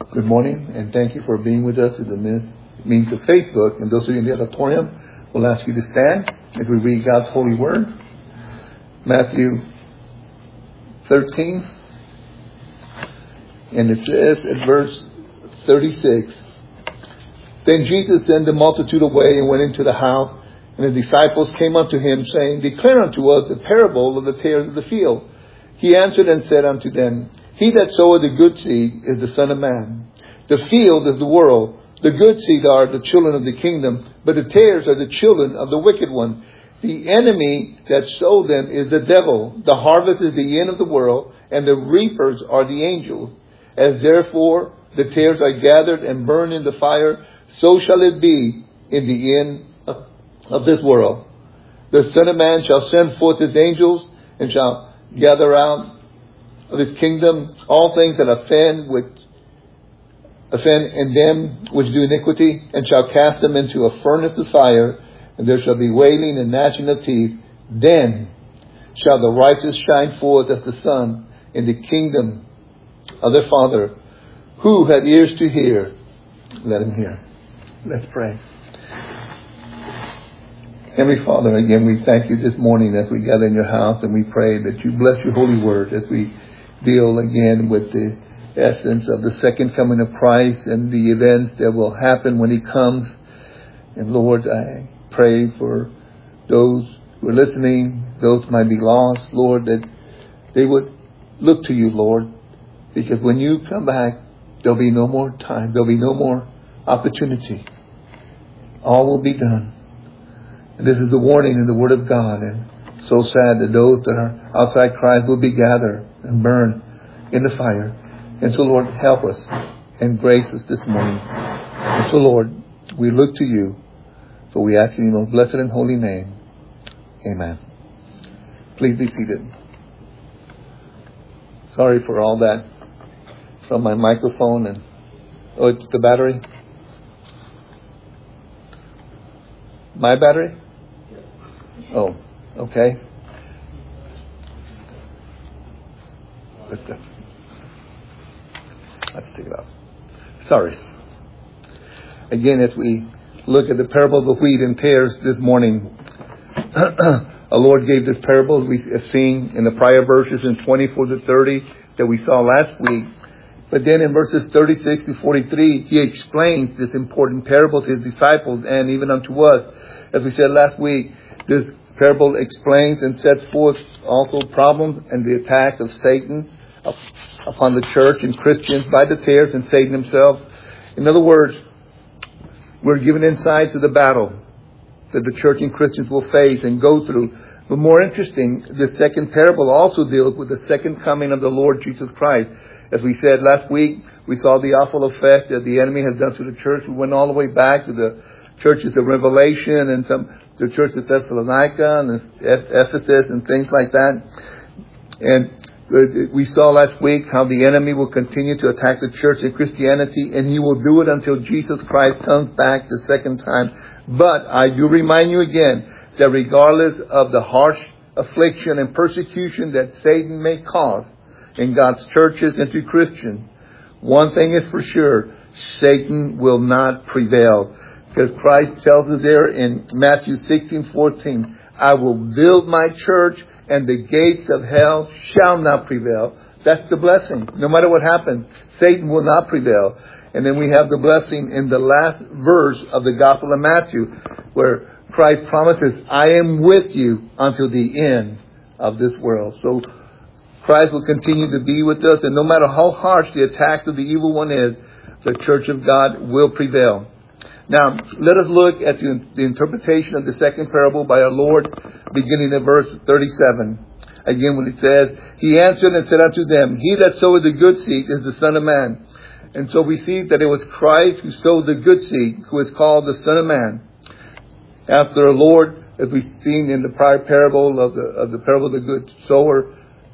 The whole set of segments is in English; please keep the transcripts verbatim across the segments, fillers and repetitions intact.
Good morning, and thank you for being with us through the means of Facebook. And those of you in the auditorium, we'll ask you to stand as we read God's holy word. Matthew thirteen, and it says at verse thirty-six, Then Jesus sent the multitude away and went into the house, and the disciples came unto him, saying, Declare unto us the parable of the tares of the field. He answered and said unto them, He that soweth the good seed is the Son of Man. The field is the world. The good seed are the children of the kingdom, but the tares are the children of the wicked one. The enemy that sowed them is the devil. The harvest is the end of the world, and the reapers are the angels. As therefore the tares are gathered and burned in the fire, so shall it be in the end of, of this world. The Son of Man shall send forth his angels, and shall gather out of his kingdom all things that offend which offend in them which do iniquity, and shall cast them into a furnace of fire, and there shall be wailing and gnashing of teeth. Then shall the righteous shine forth as the sun in the kingdom of their Father. Who had ears to hear, let him hear. Let's pray. Heavenly Father, again we thank you this morning as we gather in your house, and we pray that you bless your holy word as we deal again with the essence of the second coming of Christ and the events that will happen when he comes. And Lord, I pray for those who are listening, those who might be lost, Lord, that they would look to you, Lord, because when you come back, there'll be no more time, there'll be no more opportunity. All will be done. And this is the warning in the Word of God. And so sad that those that are outside Christ will be gathered and burned in the fire. And so, Lord, help us and grace us this morning. And so, Lord, we look to you, for we ask in your most blessed and holy name. Amen. Please be seated. Sorry for all that from my microphone. And oh, it's the battery? My battery? Oh, okay. Let's go. Let's take it off. Sorry. Again, as we look at the parable of the wheat and tares this morning, our Lord gave this parable we have seen in the prior verses in twenty-four to thirty that we saw last week. But then in verses thirty-six to forty-three, he explains this important parable to his disciples and even unto us. As we said last week, this parable explains and sets forth also problems and the attack of Satan upon the church and Christians by the tares and Satan himself. In other words, we're given insight to the battle that the church and Christians will face and go through. But more interesting, the second parable also deals with the second coming of the Lord Jesus Christ. As we said last week, we saw the awful effect that the enemy has done to the church. We went all the way back to the churches of Revelation and some the church of Thessalonica and Ephesus and things like that. And we saw last week how the enemy will continue to attack the church and Christianity, and he will do it until Jesus Christ comes back the second time. But I do remind you again that regardless of the harsh affliction and persecution that Satan may cause in God's churches and to Christians, one thing is for sure, Satan will not prevail. Because Christ tells us there in Matthew sixteen fourteen, I will build my church, and the gates of hell shall not prevail. That's the blessing. No matter what happens, Satan will not prevail. And then we have the blessing in the last verse of the Gospel of Matthew, where Christ promises, I am with you until the end of this world. So Christ will continue to be with us, and no matter how harsh the attack of the evil one is, the church of God will prevail. Now, let us look at the, the interpretation of the second parable by our Lord, beginning at verse thirty-seven. Again, when it says, He answered and said unto them, He that soweth the good seed is the Son of Man. And so we see that it was Christ who sowed the good seed, who is called the Son of Man. After our Lord, as we've seen in the prior parable of the, of the parable of the good sower,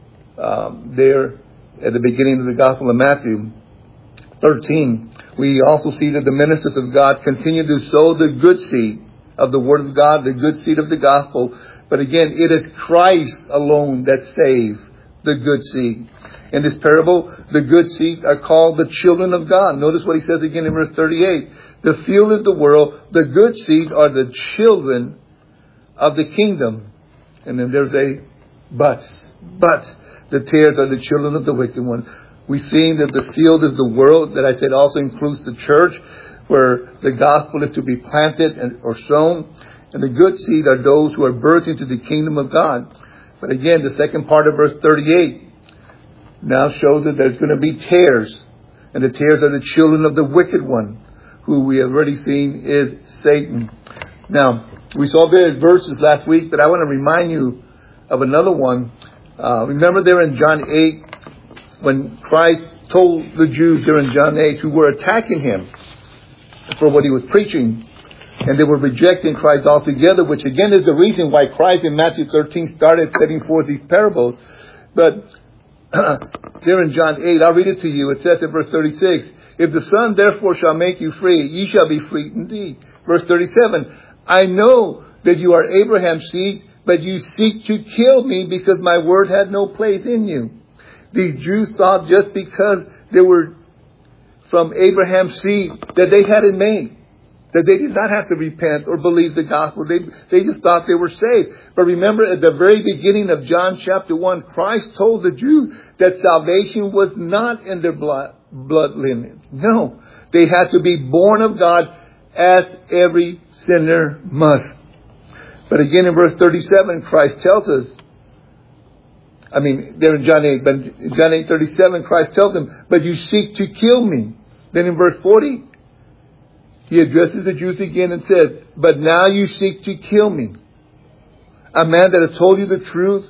um, there at the beginning of the Gospel of Matthew thirteen, we also see that the ministers of God continue to sow the good seed of the Word of God, the good seed of the gospel. But again, it is Christ alone that saves the good seed. In this parable, the good seed are called the children of God. Notice what he says again in verse thirty-eight. The field is the world. The good seed are the children of the kingdom. And then there's a but. But the tares are the children of the wicked one. We've seen that the field is the world, that I said also includes the church, where the gospel is to be planted and, or sown. And the good seed are those who are birthed into the kingdom of God. But again, the second part of verse thirty-eight now shows that there's going to be tares. And the tares are the children of the wicked one, who we have already seen is Satan. Now, we saw various verses last week, but I want to remind you of another one. Uh, remember there in John eight, when Christ told the Jews there in John eight who were attacking him for what he was preaching, and they were rejecting Christ altogether, which again is the reason why Christ in Matthew thirteen started setting forth these parables. But there in John eight, I'll read it to you. It says in verse thirty-six, if the Son therefore shall make you free, ye shall be free indeed. Verse thirty-seven, I know that you are Abraham's seed, but you seek to kill me because my word had no place in you. These Jews thought just because they were from Abraham's seed that they had it made, that they did not have to repent or believe the gospel. They, they just thought they were saved. But remember, at the very beginning of John chapter one, Christ told the Jews that salvation was not in their blood, blood lineage. No, they had to be born of God, as every sinner must. But again in verse thirty-seven, Christ tells us, I mean, there in John eight, but in John eight thirty-seven, Christ tells them, but you seek to kill me. Then in verse forty, he addresses the Jews again and says, but now you seek to kill me, a man that has told you the truth.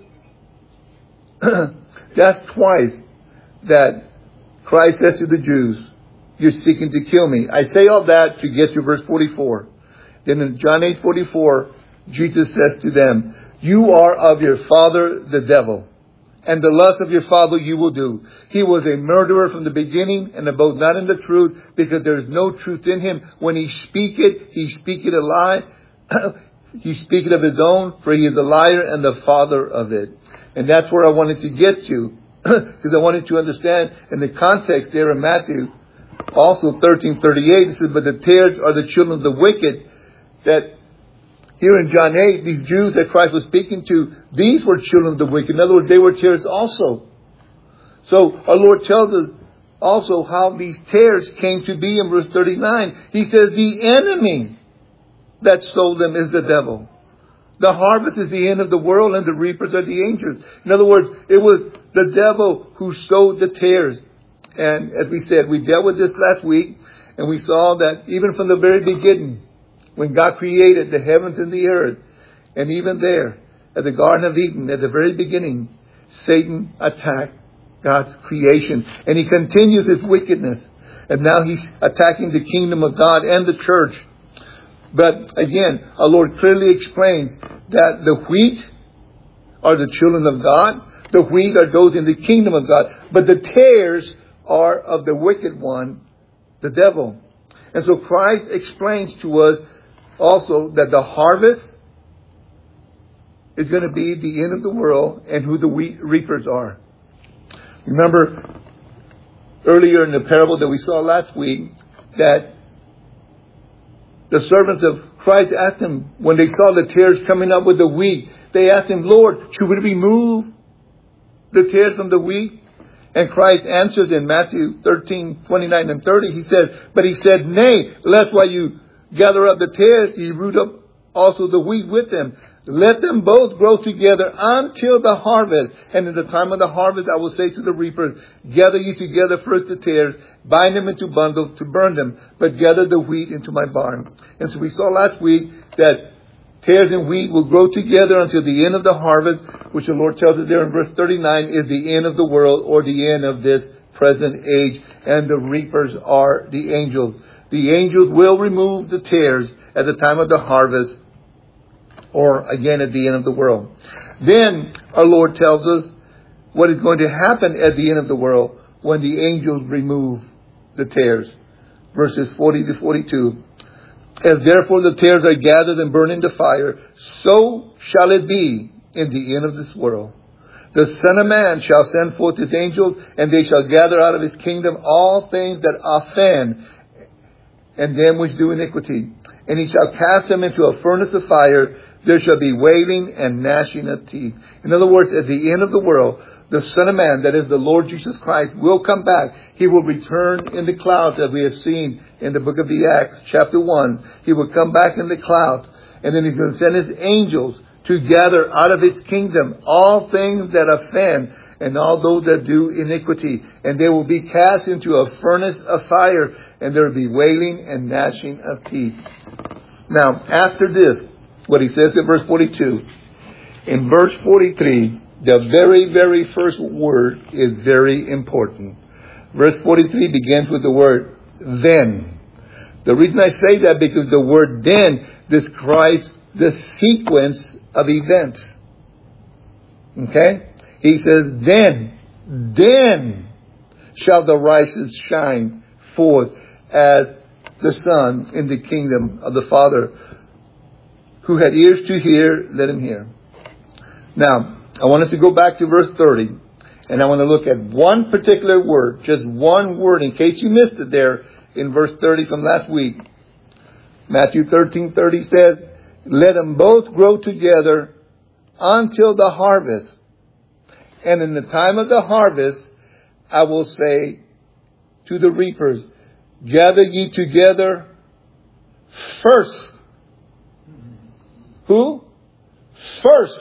That's twice that Christ says to the Jews, you're seeking to kill me. I say all that to get to verse forty-four. Then in John eight forty-four, Jesus says to them, you are of your father, the devil, and the lust of your father you will do. He was a murderer from the beginning, and abode not in the truth, because there is no truth in him. When he speaketh, he speaketh a lie. He speaketh of his own, for he is a liar and the father of it. And that's where I wanted to get to, because I wanted to understand in the context there in Matthew, also thirteen thirty-eight, it says, but the tares are the children of the wicked. That here in John eight, these Jews that Christ was speaking to, these were children of the wicked. In other words, they were tares also. So our Lord tells us also how these tares came to be in verse thirty-nine. He says the enemy that sowed them is the devil. The harvest is the end of the world, and the reapers are the angels. In other words, it was the devil who sowed the tares. And as we said, we dealt with this last week, and we saw that even from the very beginning, when God created the heavens and the earth, and even there, at the Garden of Eden, at the very beginning, Satan attacked God's creation. And he continues his wickedness. And now he's attacking the kingdom of God and the church. But again, our Lord clearly explains that the wheat are the children of God. The wheat are those in the kingdom of God. But the tares are of the wicked one, the devil. And so Christ explains to us also that the harvest is going to be the end of the world, and who the wheat reapers are. Remember earlier in the parable that we saw last week that the servants of Christ asked him, when they saw the tares coming up with the wheat, they asked him, Lord, should we remove the tares from the wheat? And Christ answers in Matthew thirteen, twenty-nine and thirty. He says, but he said, nay, lest while you gather up the tares, ye root up also the wheat with them. Let them both grow together until the harvest. And in the time of the harvest, I will say to the reapers, gather ye together first the tares, bind them into bundles to burn them, but gather the wheat into my barn. And so we saw last week that tares and wheat will grow together until the end of the harvest, which the Lord tells us there in verse thirty-nine is the end of the world, or the end of this present age. And the reapers are the angels. The angels will remove the tares at the time of the harvest, or again at the end of the world. Then our Lord tells us what is going to happen at the end of the world when the angels remove the tares. Verses forty to forty-two. As therefore the tares are gathered and burned into fire, so shall it be in the end of this world. The Son of Man shall send forth his angels, and they shall gather out of his kingdom all things that offend, and them which do iniquity. And he shall cast them into a furnace of fire. There shall be wailing and gnashing of teeth. In other words, at the end of the world, the Son of Man, that is the Lord Jesus Christ, will come back. He will return in the clouds, as we have seen in the book of the Acts, chapter one. He will come back in the clouds, and then he's going to send his angels to gather out of his kingdom all things that offend and all those that do iniquity. And they will be cast into a furnace of fire, and there will be wailing and gnashing of teeth. Now, after this, what he says in verse forty-two, in verse forty-three, the very, very first word is very important. Verse forty-three begins with the word then. The reason I say that, because the word then describes the sequence of events. Okay? He says, then, then shall the righteous shine forth as the sun in the kingdom of the Father. Who had ears to hear, let him hear. Now, I want us to go back to verse thirty, and I want to look at one particular word, just one word, in case you missed it there in verse thirty from last week. Matthew thirteen thirty says, let them both grow together until the harvest. And in the time of the harvest, I will say to the reapers, gather ye together first. Who? First.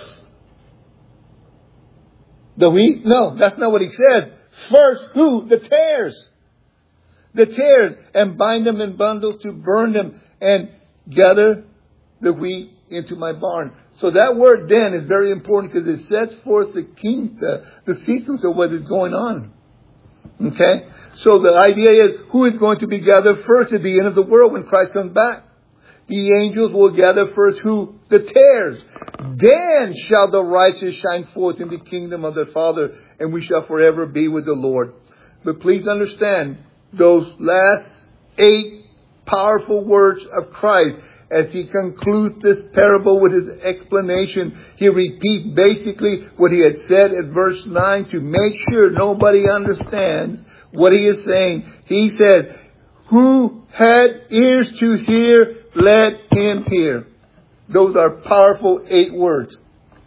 The wheat? No, that's not what he says. First, who? The tares. The tares. And bind them in bundles to burn them, and gather the wheat into my barn. So that word then is very important, because it sets forth the king, the, the sequence of what is going on. Okay? So the idea is, who is going to be gathered first at the end of the world when Christ comes back? The angels will gather first. Who? The tares. Then shall the righteous shine forth in the kingdom of their Father, and we shall forever be with the Lord. But please understand, those last eight powerful words of Christ, as he concludes this parable with his explanation, he repeats basically what he had said at verse nine to make sure nobody understands what he is saying. He said, who had ears to hear, let him hear. Those are powerful eight words.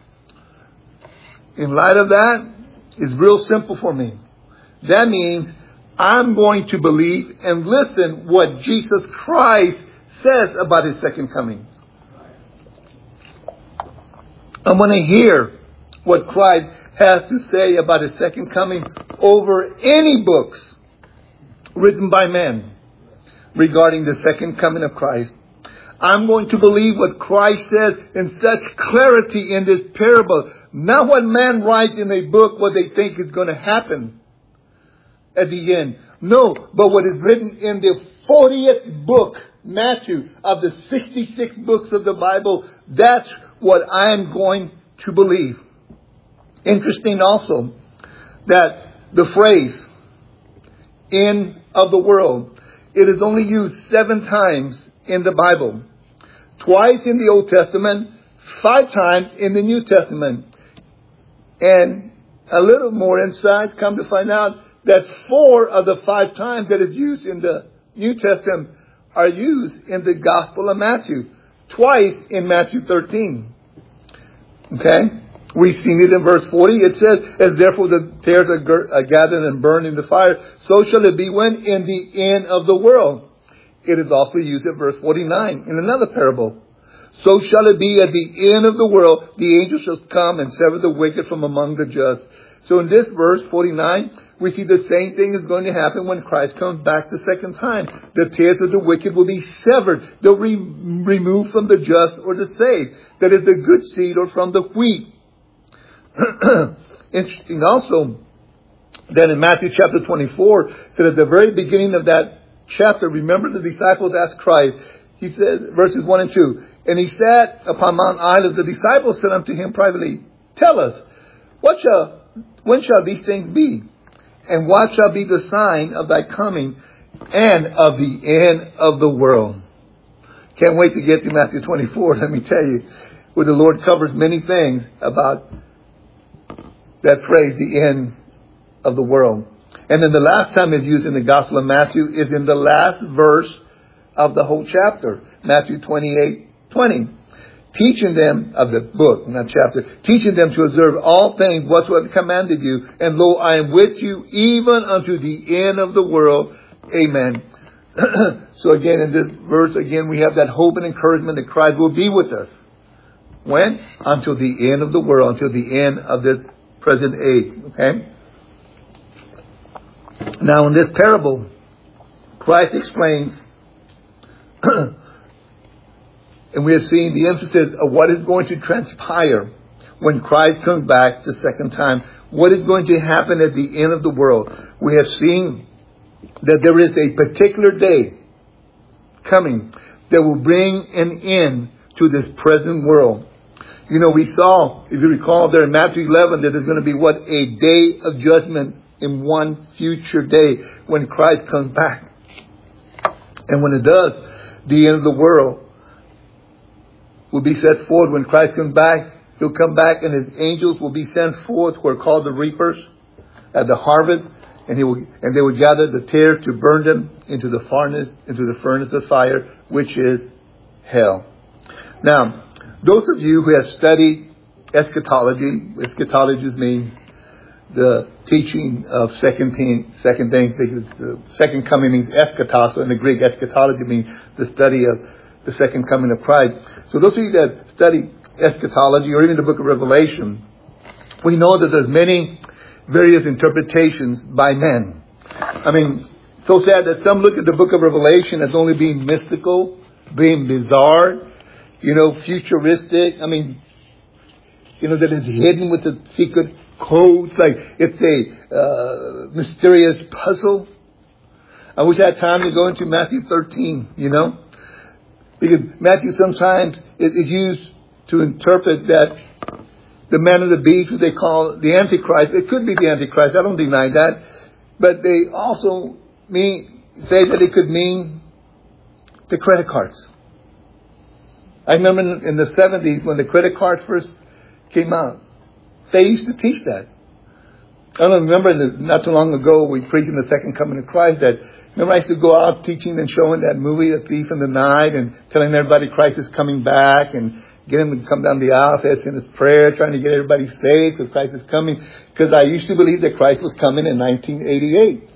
In light of that, it's real simple for me. That means I'm going to believe and listen what Jesus Christ says about his second coming. I'm going to hear what Christ has to say about his second coming over any books written by men regarding the second coming of Christ. I'm going to believe what Christ says in such clarity in this parable. Not what man writes in a book, what they think is going to happen at the end. No, but what is written in the fortieth book, Matthew, of the sixty-six books of the Bible. That's what I'm going to believe. Interesting also that the phrase end of the world, it is only used seven times in the Bible. Twice in the Old Testament, five times in the New Testament. And a little more insight, come to find out that four of the five times that is used in the New Testament are used in the Gospel of Matthew. Twice in Matthew thirteen. Okay? We've seen it in verse forty. It says, as therefore the tares are gathered and burned in the fire, so shall it be when in the end of the world. It is also used in verse forty-nine in another parable. So shall it be at the end of the world, the angel shall come and sever the wicked from among the just. So in this verse forty-nine, we see the same thing is going to happen when Christ comes back the second time. The tares of the wicked will be severed. They'll be removed from the just or the saved. That is the good seed or from the wheat. Interesting also that in Matthew chapter twenty-four, that at the very beginning of that chapter, remember the disciples asked Christ, he said, verses one and two, and he sat upon Mount Olivet. The disciples said unto him privately, tell us, what shall, when shall these things be? And what shall be the sign of thy coming and of the end of the world? Can't wait to get to Matthew twenty-four, let me tell you, where the Lord covers many things about that phrase, the end of the world. And then the last time it's used in the Gospel of Matthew is in the last verse of the whole chapter. Matthew twenty-eight twenty. Teaching them of the book, not chapter, teaching them to observe all things whatsoever commanded you. And lo, I am with you even unto the end of the world. Amen. So again, in this verse, again, we have that hope and encouragement that Christ will be with us. When? Until the end of the world, until the end of this present age. Okay? Now, in this parable, Christ explains, and we have seen the emphasis of what is going to transpire when Christ comes back the second time. What is going to happen at the end of the world? We have seen that there is a particular day coming that will bring an end to this present world. You know, we saw, if you recall there in Matthew eleven, that there's going to be what? A day of judgment in one future day when Christ comes back. And when it does, the end of the world will be set forth. When Christ comes back, He'll come back and His angels will be sent forth, who are called the reapers, at the harvest, and he will, and they will gather the tares to burn them into the furnace, into the furnace of fire, which is hell. Now, those of you who have studied eschatology, eschatology means the teaching of second thing, second things. The second coming means eschatos, so in the Greek, eschatology means the study of the second coming of Christ. So those of you that study eschatology or even the book of Revelation, we know that there's many various interpretations by men. I mean, so sad that some look at the book of Revelation as only being mystical, being bizarre, you know, futuristic. I mean, you know, that it's hidden with the secret codes, like it's a uh, mysterious puzzle. I wish I had time to go into Matthew thirteen, you know, because Matthew sometimes is used to interpret that the man of the beast, who they call the Antichrist. It could be the Antichrist. I don't deny that. But they also mean, say that it could mean the credit cards. I remember in, in the seventies when the credit cards first came out, they used to teach that. I don't remember in the, not too long ago we preached in the second coming of Christ that, remember I used to go out teaching and showing that movie, The Thief in the Night, and telling everybody Christ is coming back and getting them to come down the aisle, saying his prayer, trying to get everybody saved because Christ is coming. Because I used to believe that Christ was coming in nineteen eighty-eight.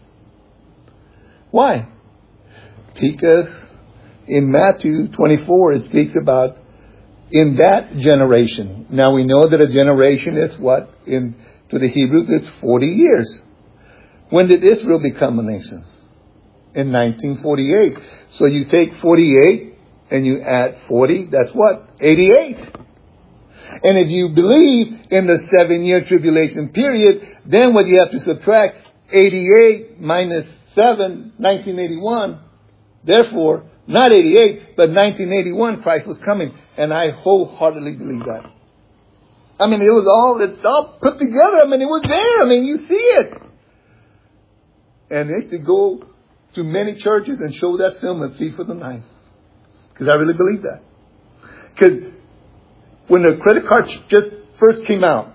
Why? Because in Matthew twenty-four it speaks about in that generation. Now we know that a generation is what? In to the Hebrews it's forty years. When did Israel become a nation? In nineteen forty-eight. So you take forty-eight and you add forty, that's what? eighty-eight. And if you believe in the seven year tribulation period, then what you have to subtract, eighty-eight minus seven, nineteen eighty-one. Therefore, not eighty-eight, but nineteen eighty-one, Christ was coming. And I wholeheartedly believe that. I mean, it was all, it's all put together. I mean, it was there. I mean, you see it. And they used to go to many churches and show that film, A Thief of the Night. Because I really believe that. Because when the credit cards just first came out,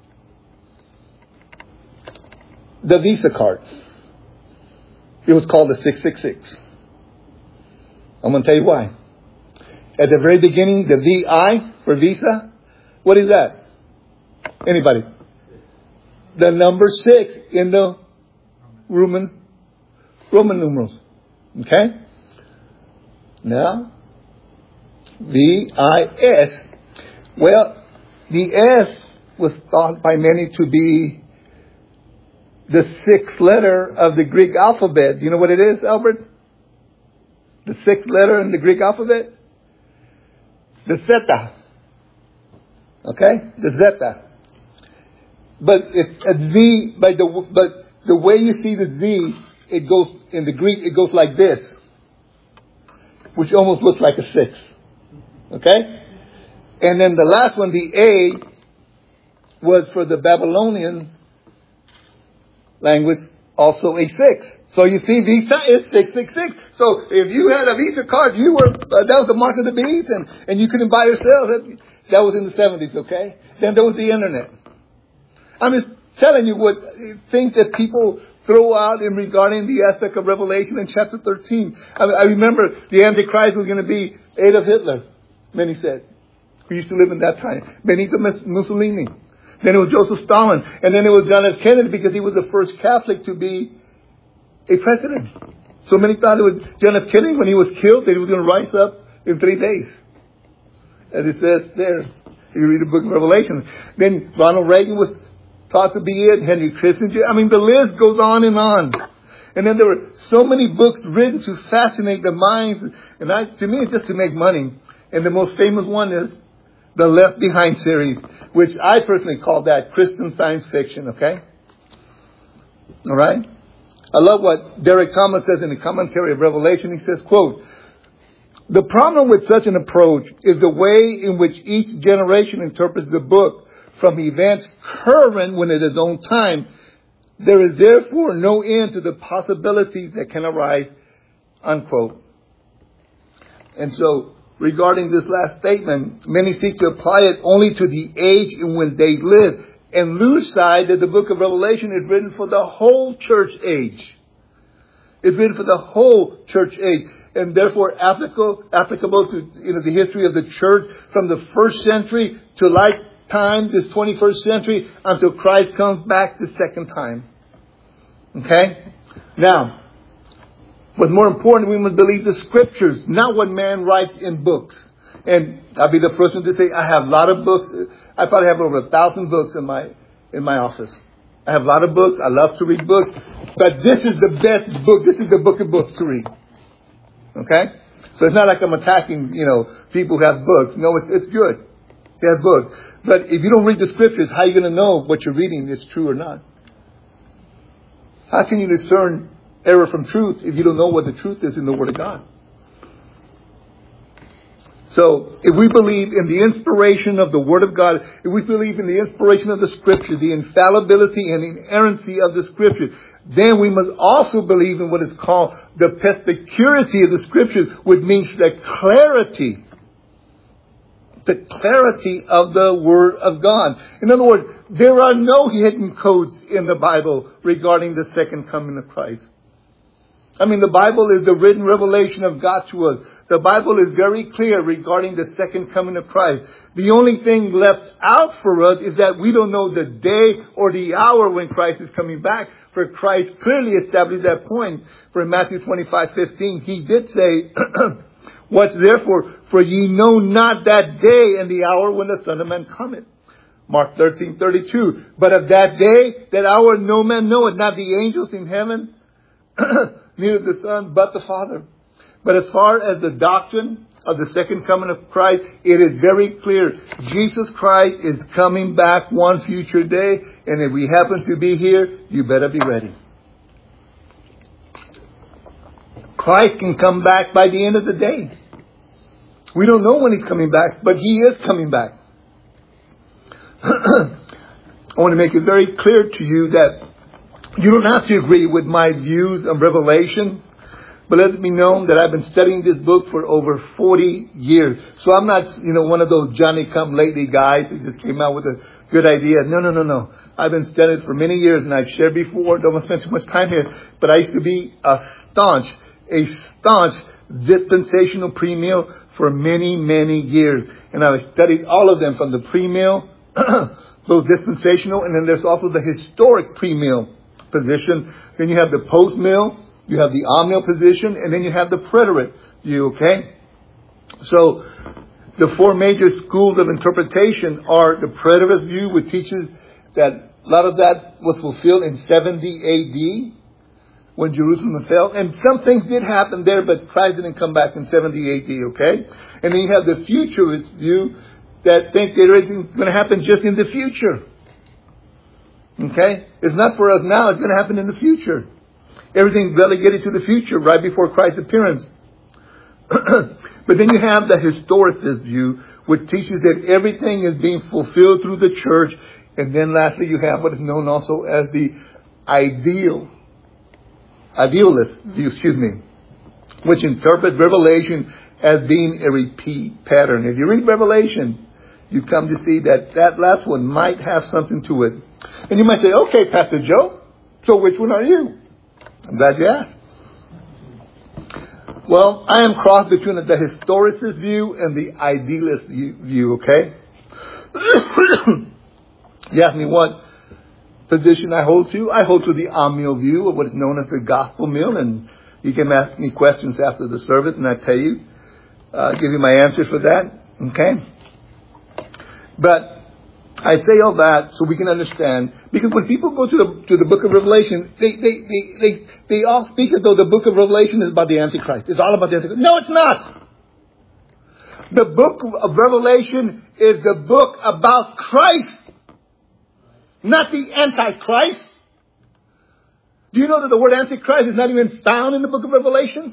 the Visa card, it was called the six six six. I'm going to tell you why. At the very beginning, the V I for Visa, what is that? Anybody? The number six in the Roman, Roman numerals. Okay? Now, V I S. Well, the S was thought by many to be the sixth letter of the Greek alphabet. Do you know what it is, Albert? The sixth letter in the Greek alphabet? The Zeta. Okay? The Zeta. But it's a Z, by the, but the way you see the Z, it goes, in the Greek, it goes like this, which almost looks like a six. Okay? And then the last one, the A, was for the Babylonian language, also a six. So you see, Visa is six six six. So if you had a Visa card, you were, uh, that was the mark of the beast, and, and you couldn't buy yourself. That, that was in the seventies, okay? Then there was the internet. I'm just telling you what things that people throw out in regarding the aspect of Revelation in chapter thirteen. I, I remember the Antichrist was going to be Adolf Hitler, many said, who used to live in that time. Benito Mussolini. Then it was Joseph Stalin. And then it was John F. Kennedy because he was the first Catholic to be a president. So many thought it was John F. Kennedy when he was killed that he was going to rise up in three days. As it says there, if you read the book of Revelation. Then Ronald Reagan was thought to be it. Henry Kissinger. I mean, the list goes on and on. And then there were so many books written to fascinate the minds. And I, to me, it's just to make money. And the most famous one is the Left Behind series, which I personally call that Christian science fiction, okay? All right? I love what Derek Thomas says in the commentary of Revelation. He says, quote, "The problem with such an approach is the way in which each generation interprets the book from events current when it is on time. There is therefore no end to the possibilities that can arise," unquote. And so, regarding this last statement, many seek to apply it only to the age in when they live, and lose sight that the book of Revelation is written for the whole church age. It's written for the whole church age, and therefore applicable, applicable to you know, the history of the church from the first century to lifetime, this twenty-first century, until Christ comes back the second time. Okay? Now, what's more important, we must believe the scriptures, not what man writes in books. And I'll be the first one to say, I have a lot of books. I probably have over a thousand books in my, in my office. I have a lot of books. I love to read books. But this is the best book. This is the book of books to read. Okay? So it's not like I'm attacking, you know, people who have books. No, it's, it's good. They have books. But if you don't read the scriptures, how are you going to know what you're reading is true or not? How can you discern error from truth if you don't know what the truth is in the Word of God? So, if we believe in the inspiration of the Word of God, if we believe in the inspiration of the Scripture, the infallibility and inerrancy of the Scripture, then we must also believe in what is called the perspicuity of the Scriptures, which means the clarity. The clarity of the Word of God. In other words, there are no hidden codes in the Bible regarding the second coming of Christ. I mean, the Bible is the written revelation of God to us. The Bible is very clear regarding the second coming of Christ. The only thing left out for us is that we don't know the day or the hour when Christ is coming back. For Christ clearly established that point. For in Matthew twenty-five fifteen, He did say, "What's therefore, for ye know not that day and the hour when the Son of Man cometh." Mark thirteen thirty-two, "But of that day, that hour, no man knoweth, not the angels in heaven, neither the Son, but the Father." But as far as the doctrine of the second coming of Christ, it is very clear. Jesus Christ is coming back one future day. And if we happen to be here, you better be ready. Christ can come back by the end of the day. We don't know when He's coming back, but He is coming back. I want to make it very clear to you that you don't have to agree with my views of Revelation, but let it be known that I've been studying this book for over forty years. So I'm not, you know, one of those Johnny-come-lately guys who just came out with a good idea. No, no, no, no. I've been studying it for many years, and I've shared before. Don't want to spend too much time here, but I used to be a staunch, a staunch dispensational premill for many, many years. And I've studied all of them from the premill, both dispensational, and then there's also the historic premill position. Then you have the post-mill, you have the ammill position, and then you have the preterist view, okay? So, the four major schools of interpretation are the preterist view, which teaches that a lot of that was fulfilled in seventy A D, when Jerusalem fell. And some things did happen there, but Christ didn't come back in seventy A D, okay? And then you have the futurist view that think that everything's going to happen just in the future. Okay? It's not for us now, it's going to happen in the future. Everything's relegated to the future, right before Christ's appearance. But then you have the historicist view, which teaches that everything is being fulfilled through the church. And then lastly, you have what is known also as the ideal, idealist view, excuse me, which interprets Revelation as being a repeat pattern. If you read Revelation, you come to see that that last one might have something to it. And you might say, okay, Pastor Joe, so which one are you? I'm glad you asked. Well, I am crossed between the historicist view and the idealist view, okay? You ask me what position I hold to? I hold to the Amiel view of what is known as the gospel meal, and you can ask me questions after the service and I tell you, uh, give you my answer for that, okay? But I say all that so we can understand, because when people go to the to the book of Revelation, they they they they, they all speak as though the book of Revelation is about the Antichrist. It's all about the Antichrist. No, it's not. The book of Revelation is the book about Christ, not the Antichrist. Do you know that the word Antichrist is not even found in the book of Revelation?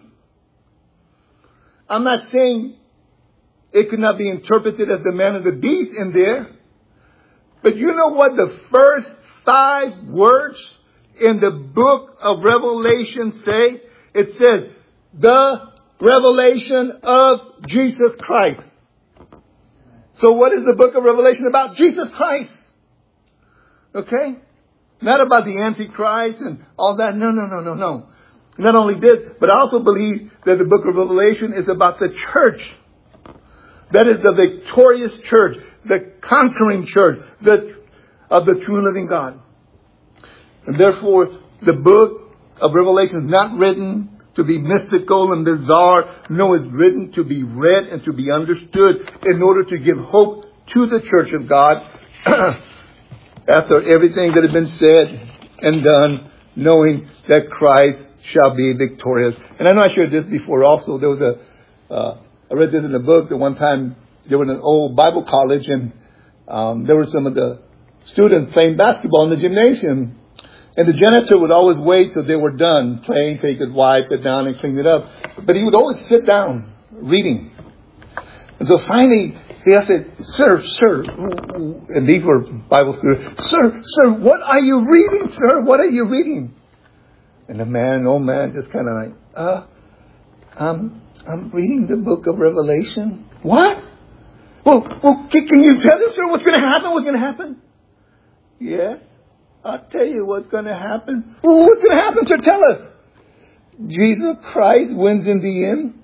I'm not saying it could not be interpreted as the man of the beast in there. But you know what the first five words in the book of Revelation say? It says, the revelation of Jesus Christ. So what is the book of Revelation about? Jesus Christ. Okay? Not about the Antichrist and all that. No, no, no, no, no. Not only this, but I also believe that the book of Revelation is about the church. That is the victorious church, the conquering church the, of the true and living God. And therefore, the book of Revelation is not written to be mystical and bizarre. No, it's written to be read and to be understood in order to give hope to the church of God after everything that has been said and done, knowing that Christ shall be victorious. And I know I shared this before also. There was a... Uh, I read this in the book that one time they were in an old Bible college and um, there were some of the students playing basketball in the gymnasium. And the janitor would always wait till they were done playing so he could wipe it down and clean it up. But he would always sit down reading. And so finally he said, sir, sir, and these were Bible students, sir, sir, what are you reading, sir? What are you reading? And the man, old man, just kind of like, uh, um, I'm reading the book of Revelation. What? Well, well, can, can you tell us, sir, what's going to happen? What's going to happen? Yes, I'll tell you what's going to happen. Well, what's going to happen, sir? Tell us. Jesus Christ wins in the end.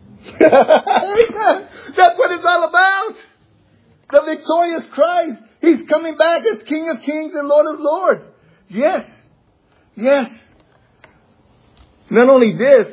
That's what it's all about. The victorious Christ. He's coming back as King of Kings and Lord of Lords. Yes. Yes. Not only this,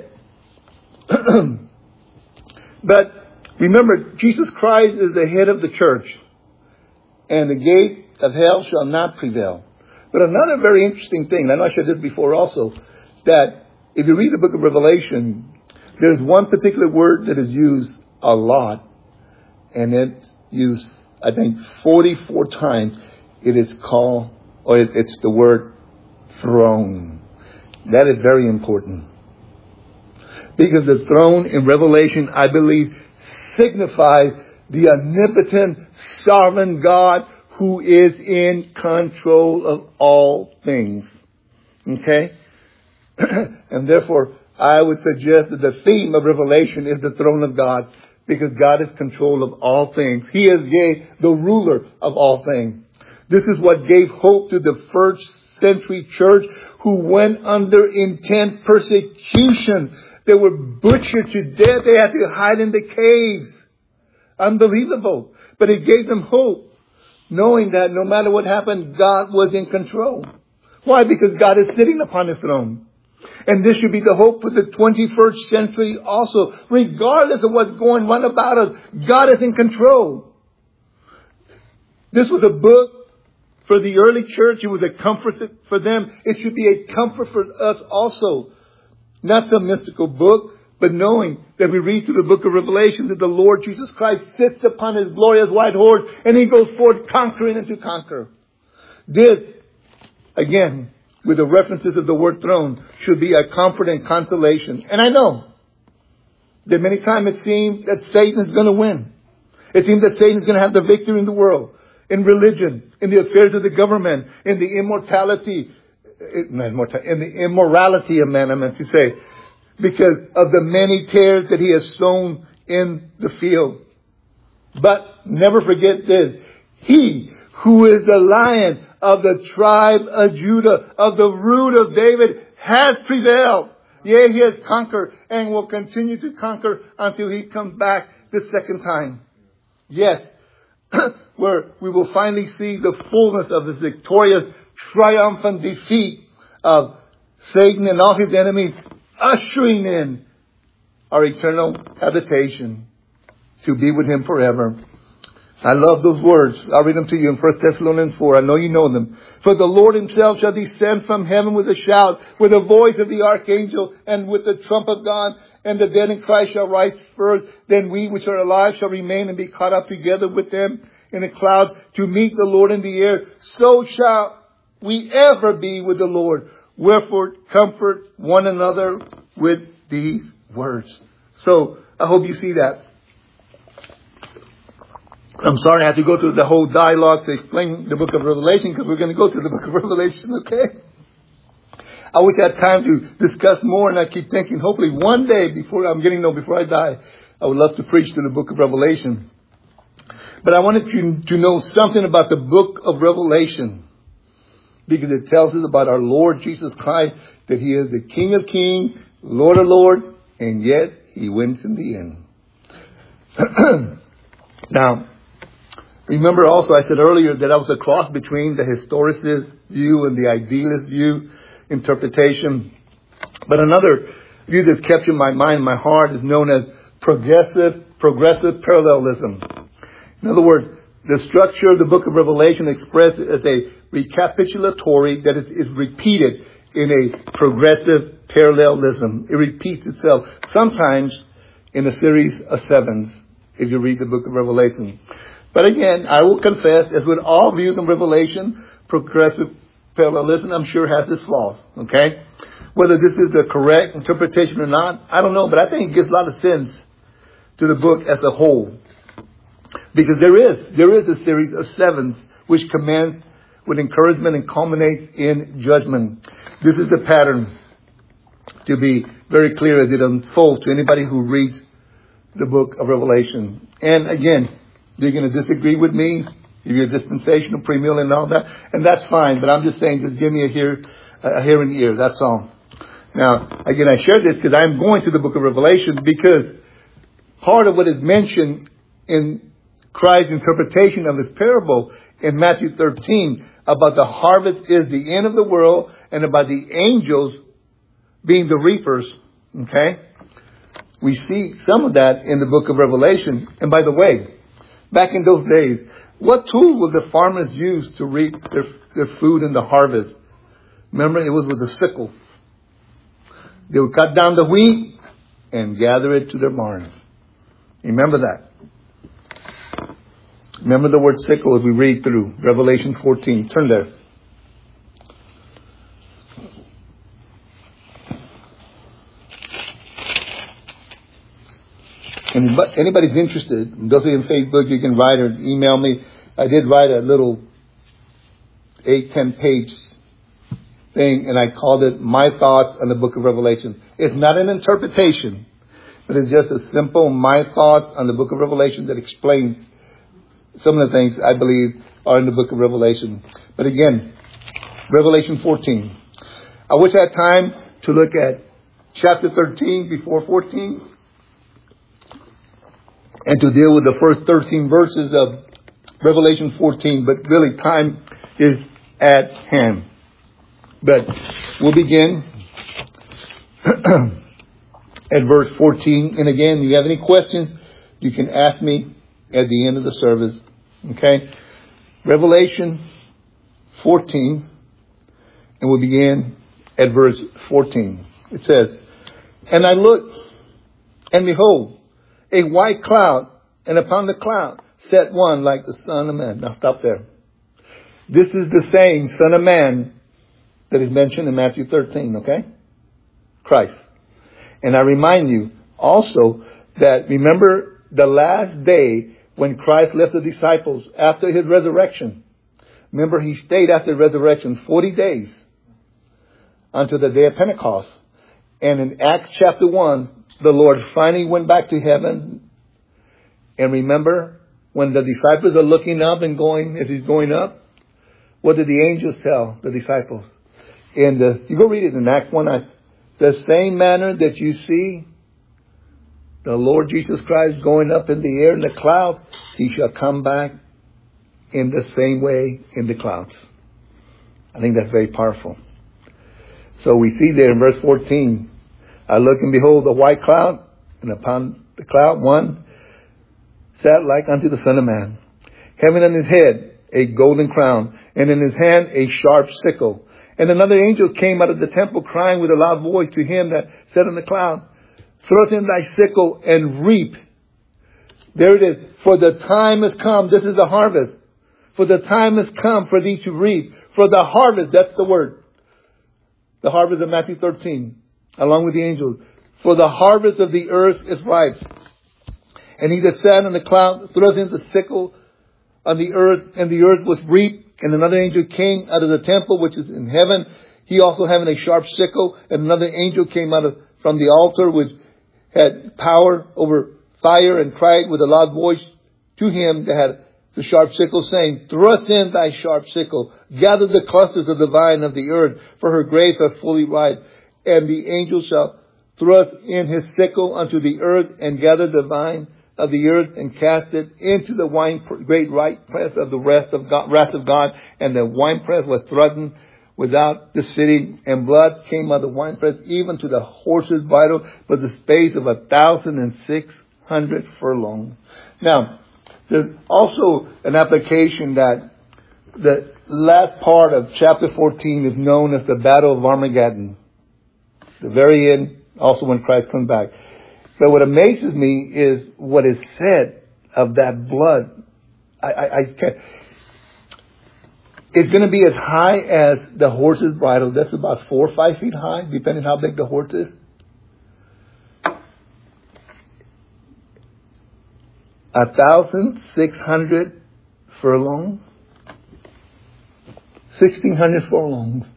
but remember, Jesus Christ is the head of the church, and the gate of hell shall not prevail. But another very interesting thing, and I know I shared this before also, that if you read the book of Revelation, there's one particular word that is used a lot, and it's used, I think, forty-four times. It is called, or it's the word throne. That is very important. Because the throne in Revelation, I believe, signifies the omnipotent, sovereign God who is in control of all things. Okay? And therefore, I would suggest that the theme of Revelation is the throne of God, because God is control of all things. He is, yea, the ruler of all things. This is what gave hope to the first century church, who went under intense persecution. They were butchered to death. They had to hide in the caves. Unbelievable. But it gave them hope, knowing that no matter what happened, God was in control. Why? Because God is sitting upon His throne. And this should be the hope for the twenty-first century also. Regardless of what's going on about us, God is in control. This was a book for the early church. It was a comfort for them. It should be a comfort for us also. Not some mystical book, but knowing that we read through the book of Revelation that the Lord Jesus Christ sits upon His glorious white horse and He goes forth conquering and to conquer. This, again, with the references of the word throne, should be a comfort and consolation. And I know that many times it seems that Satan is going to win. It seems that Satan is going to have the victory in the world, in religion, in the affairs of the government, in the immortality, in the immorality of man, I meant to say, because of the many tares that he has sown in the field. But never forget this. He who is the Lion of the tribe of Judah, of the root of David, has prevailed. Yea, he has conquered and will continue to conquer until he comes back the second time. Yes, where we will finally see the fullness of his victorious, triumphant defeat of Satan and all his enemies, ushering in our eternal habitation to be with him forever. I love those words. I'll read them to you in First Thessalonians four. I know you know them. For the Lord himself shall descend from heaven with a shout, with the voice of the archangel, and with the trump of God, and the dead in Christ shall rise first. Then we which are alive shall remain and be caught up together with them in the clouds to meet the Lord in the air. So shall we ever be with the Lord. Wherefore comfort one another with these words. So I hope you see that. I'm sorry I have to go through the whole dialogue to explain the book of Revelation, because we're going to go to the book of Revelation, okay? I wish I had time to discuss more, and I keep thinking hopefully one day before I'm getting no before I die, I would love to preach to the book of Revelation. But I wanted you to know something about the book of Revelation, because it tells us about our Lord Jesus Christ, that he is the King of Kings, Lord of Lords, and yet he wins in the end. Now, remember also I said earlier that I was a cross between the historicist view and the idealist view interpretation. But another view that's kept in my mind, my heart, is known as progressive, progressive parallelism. In other words, the structure of the book of Revelation expressed as a recapitulatory that is, is repeated in a progressive parallelism. It repeats itself, sometimes in a series of sevens, if you read the book of Revelation. But again, I will confess, as with all views in Revelation, progressive parallelism, I'm sure, has its flaws. Okay? Whether this is the correct interpretation or not, I don't know, but I think it gives a lot of sense to the book as a whole. Because there is, there is a series of sevens which commence with encouragement and culminate in judgment. This is the pattern, to be very clear as it unfolds to anybody who reads the book of Revelation. And again, you're going to disagree with me, if you're dispensational, premill, and all that, and that's fine. But I'm just saying, just give me a hear, a hearing ear. That's all. Now, again, I share this because I'm going to the book of Revelation, because part of what is mentioned in Christ's interpretation of his parable in Matthew thirteen about the harvest is the end of the world, and about the angels being the reapers. Okay, we see some of that in the book of Revelation. And by the way, back in those days, what tool would the farmers use to reap their, their food in the harvest? Remember, it was with a sickle. They would cut down the wheat and gather it to their barns. Remember that. Remember the word sickle as we read through Revelation fourteen. Turn there. And if anybody's interested, those of you in Facebook, you can write or email me. I did write a little eight, ten page thing, and I called it My Thoughts on the Book of Revelation. It's not an interpretation, but it's just a simple My Thoughts on the Book of Revelation that explains some of the things I believe are in the book of Revelation. But again, Revelation fourteen. I wish I had time to look at chapter thirteen before fourteen, and to deal with the first thirteen verses of Revelation fourteen. But really, time is at hand. But we'll begin at verse fourteen. And again, if you have any questions, you can ask me at the end of the service. Okay? Revelation fourteen. And we'll begin at verse fourteen. It says, And I looked, and behold, a white cloud, and upon the cloud sat one like the Son of Man. Now stop there. This is the same Son of Man that is mentioned in Matthew thirteen, okay? Christ. And I remind you also that, remember the last day when Christ left the disciples after his resurrection. Remember, he stayed after resurrection forty days until the day of Pentecost. And in Acts chapter one, the Lord finally went back to heaven. And remember, when the disciples are looking up and going, as he's going up, what did the angels tell the disciples? In the, you go read it in Acts one nine. The same manner that you see the Lord Jesus Christ going up in the air in the clouds, he shall come back in the same way in the clouds. I think that's very powerful. So we see there in verse fourteen, I look and behold a white cloud, and upon the cloud one sat like unto the Son of Man, having on his head a golden crown, and in his hand a sharp sickle. And another angel came out of the temple, crying with a loud voice to him that sat on the cloud, thrust in thy sickle and reap. There it is. For the time has come. This is the harvest. For the time has come for thee to reap. For the harvest, that's the word. The harvest of Matthew thirteen, along with the angels. For the harvest of the earth is ripe. And he that sat on the cloud thrust in the sickle on the earth, and the earth was reaped. And another angel came out of the temple which is in heaven, he also having a sharp sickle. And another angel came out of from the altar which had power over fire, and cried with a loud voice to him that had the sharp sickle, saying, thrust in thy sharp sickle, gather the clusters of the vine of the earth, for her grapes are fully ripe. And the angel shall thrust in his sickle unto the earth, and gather the vine of the earth, and cast it into the wine great right press of the wrath of God, wrath of God. And the winepress was trodden without the city, and blood came out of the winepress, even to the horse's bridle, but the space of a thousand and six hundred furlongs. Now, there's also an application that the last part of chapter fourteen is known as the Battle of Armageddon. The very end, also when Christ comes back. But what amazes me is what is said of that blood. I, I, I can't. It's going to be as high as the horse's bridle. That's about four or five feet high, depending how big the horse is. A thousand six hundred furlongs. Sixteen hundred furlongs.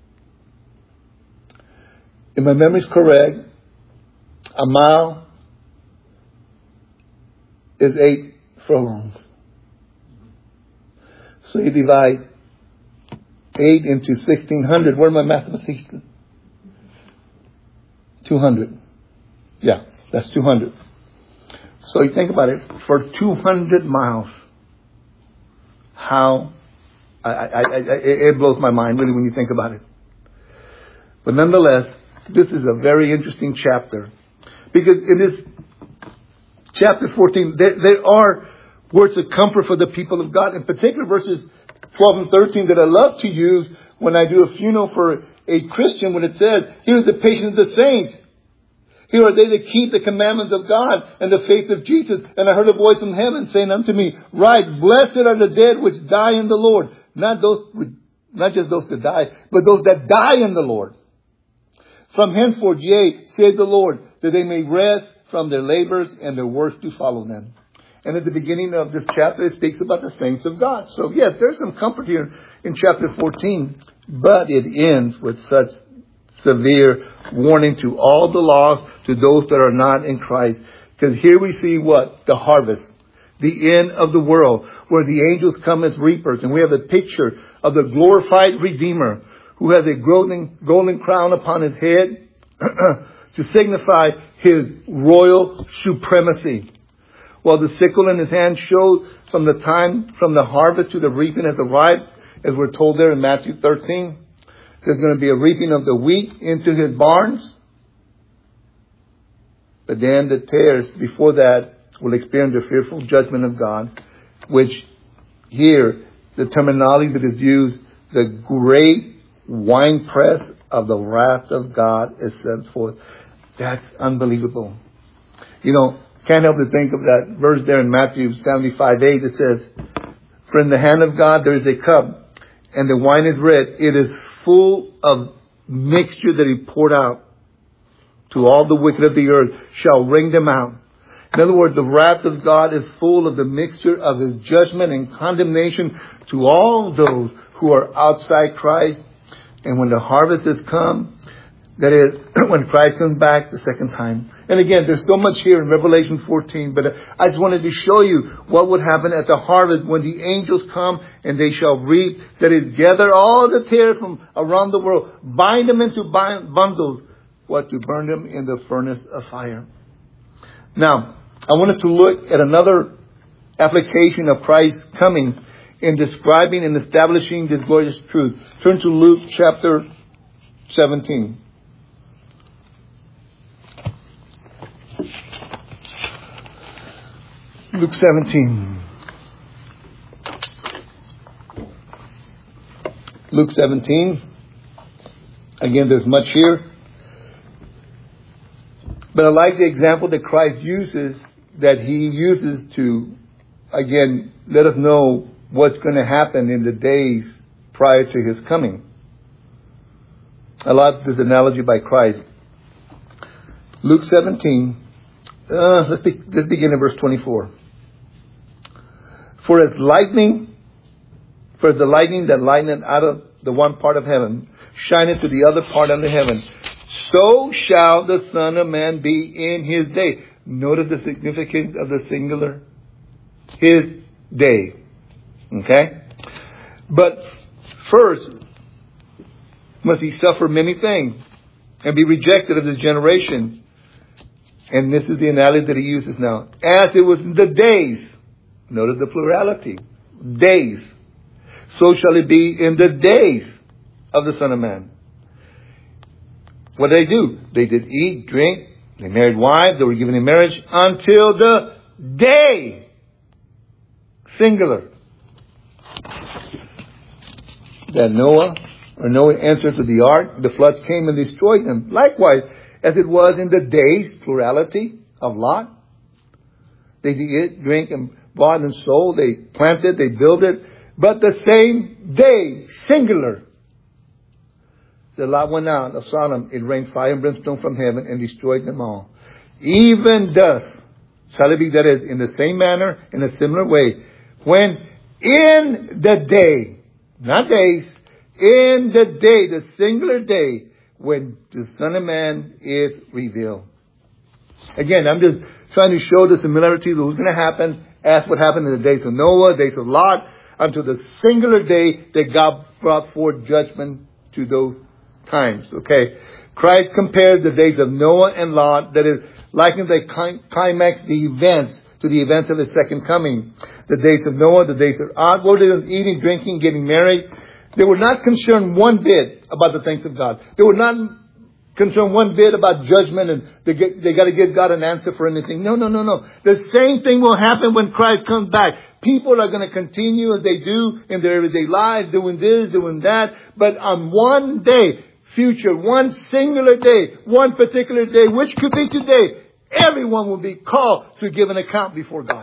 If my memory is correct, a mile is eight furlongs. So you divide eight into sixteen hundred. Where are my mathematicians? Two hundred. Yeah, that's two hundred. So you think about it. For two hundred miles, how I, I, I, it blows my mind really when you think about it. But nonetheless, this is a very interesting chapter. Because in this chapter fourteen, there, there are words of comfort for the people of God. In particular, verses twelve and thirteen that I love to use when I do a funeral for a Christian, when it says, here is the patience of the saints. Here are they that keep the commandments of God and the faith of Jesus. And I heard a voice from heaven saying unto me, right, blessed are the dead which die in the Lord. Not those, not just those that die, but those that die in the Lord. From henceforth, yea, saith the Lord, that they may rest from their labors and their works to follow them. And at the beginning of this chapter, it speaks about the saints of God. So yes, there's some comfort here in chapter fourteen, but it ends with such severe warning to all the lost, to those that are not in Christ. Because here we see what? The harvest. The end of the world, where the angels come as reapers. And we have a picture of the glorified Redeemer, who has a golden, golden crown upon his head to signify his royal supremacy. While the sickle in his hand shows from the time, from the harvest to the reaping has arrived, as we're told there in Matthew thirteen. There's going to be a reaping of the wheat into his barns. But then the tares before that will experience the fearful judgment of God, which here, the terminology that is used, the great winepress of the wrath of God is sent forth. That's unbelievable. You know, can't help to think of that verse there in Matthew seventy-five eight that says, for in the hand of God there is a cup, and the wine is red. It is full of mixture that he poured out to all the wicked of the earth, shall wring them out. In other words, the wrath of God is full of the mixture of his judgment and condemnation to all those who are outside Christ. And when the harvest has come, That is, when Christ comes back the second time. And again, there's so much here in Revelation fourteen, but I just wanted to show you what would happen at the harvest when the angels come and they shall reap. That is, gather all the tares from around the world, bind them into bundles, what, to burn them in the furnace of fire. Now, I want us to look at another application of Christ's coming in describing and establishing this glorious truth. Turn to Luke chapter seventeen. Luke seventeen. Luke seventeen. Again, there's much here. But I like the example that Christ uses, that He uses to, again, let us know what's going to happen in the days prior to His coming. I like this analogy by Christ. Luke seventeen. Uh, let's, be, let's begin in verse twenty-four. For as lightning, for as the lightning that lighteneth out of the one part of heaven shineth to the other part under heaven, so shall the Son of Man be in His day. Notice the significance of the singular. His day. Okay? But first, must He suffer many things and be rejected of this generation. And this is the analogy that He uses now. As it was in the days. Notice the plurality. Days. So shall it be in the days of the Son of Man. What did they do? They did eat, drink. They married wives. They were given in marriage until the day. Singular. That Noah, or Noah entered into the ark. The flood came and destroyed them. Likewise, as it was in the days, plurality, of Lot. They did eat, drink, and bought and sold. They planted, they built it. But the same day, singular, the Lot went out of Sodom. It rained fire and brimstone from heaven and destroyed them all. Even thus shall it be, that is, in the same manner, in a similar way, when in the day, not days, in the day, the singular day, when the Son of Man is revealed. Again, I'm just trying to show the similarity of what's going to happen as what happened in the days of Noah, days of Lot, until the singular day that God brought forth judgment to those times. Okay. Christ compared the days of Noah and Lot, that is, likens the climax, the events, to the events of His second coming. The days of Noah, the days of Lot, what they were eating, drinking, getting married. They were not concerned one bit about the things of God. They were not concerned one bit about judgment and they, get, they got to give God an answer for anything. No, no, no, no. The same thing will happen when Christ comes back. People are going to continue as they do in their everyday lives, doing this, doing that. But on one day, future, one singular day, one particular day, which could be today, everyone will be called to give an account before God.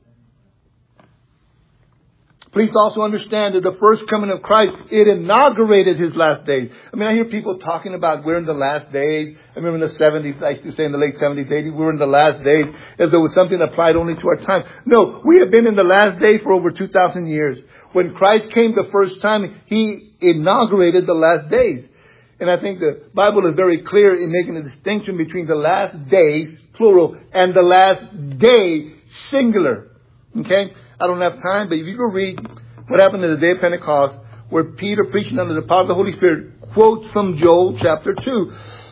Please also understand that the first coming of Christ, it inaugurated His last days. I mean, I hear people talking about we're in the last days. I remember in the seventies, I used to say in the late seventies, eighties, we're in the last days, as though it was something that applied only to our time. No, we have been in the last days for over two thousand years. When Christ came the first time, He inaugurated the last days. And I think the Bible is very clear in making a distinction between the last days, plural, and the last day, singular. Okay? I don't have time, but if you go read what happened in the day of Pentecost, where Peter, preaching under the power of the Holy Spirit, quotes from Joel chapter two.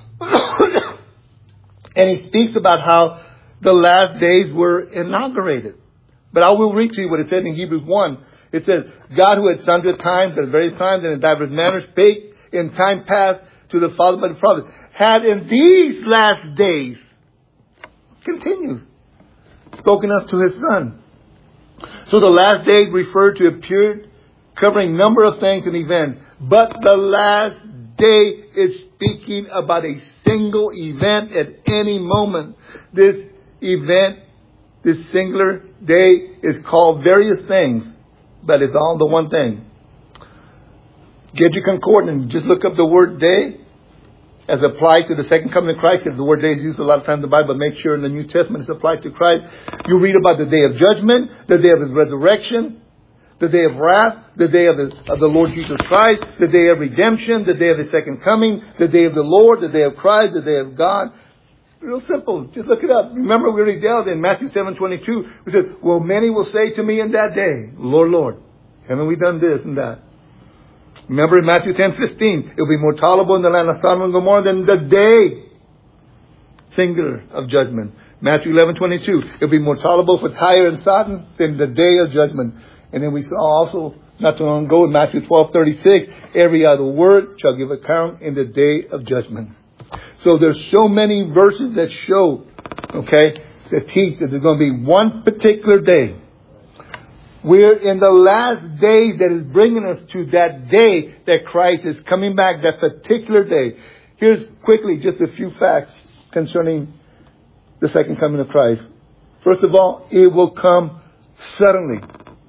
And he speaks about how the last days were inaugurated. But I will read to you what it says in Hebrews one. It says, God, who at sundry times, at various times, and in divers manners spake in time past to the fathers by the prophets, had in these last days, continues, spoken us to His Son. So the last days refer to a period covering a number of things and events. But the last day is speaking about a single event at any moment. This event, this singular day, is called various things, but it's all the one thing. Get your concordance and just look up the word day as applied to the second coming of Christ, because the word day is used a lot of times in the Bible, but make sure in the New Testament it's applied to Christ. You read about the day of judgment, the day of His resurrection, the day of wrath, the day of the, of the Lord Jesus Christ, the day of redemption, the day of the second coming, the day of the Lord, the day of Christ, the day of God. Real simple. Just look it up. Remember, we already dealt in Matthew seven twenty-two. We said, well, many will say to me in that day, Lord, Lord, haven't we done this and that? Remember in Matthew ten fifteen, it will be more tolerable in the land of Sodom and Gomorrah than the day, singular, of judgment. Matthew eleven twenty-two, it will be more tolerable for Tyre and Sodom than the day of judgment. And then we saw also, not too long ago, in Matthew twelve thirty-six, every other word shall give account in the day of judgment. So there's so many verses that show, okay, that teach that there's going to be one particular day. We're in the last day that is bringing us to that day that Christ is coming back, that particular day. Here's quickly just a few facts concerning the second coming of Christ. First of all, it will come suddenly.